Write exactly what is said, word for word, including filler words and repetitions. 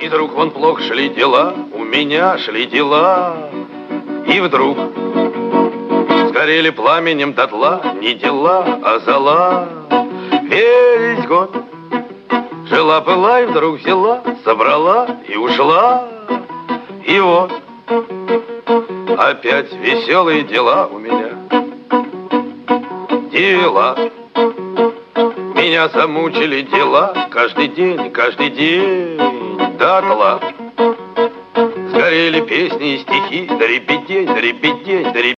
И вдруг вон плохо шли дела, у меня шли дела. И вдруг сгорели пламенем дотла не дела, а зола. Весь год жила-была и вдруг взяла, собрала и ушла. И вот опять веселые дела у меня. Дела. Меня замучили дела каждый день, каждый день дотла. Сгорели песни и стихи, да репетень, да репетень, да репетень.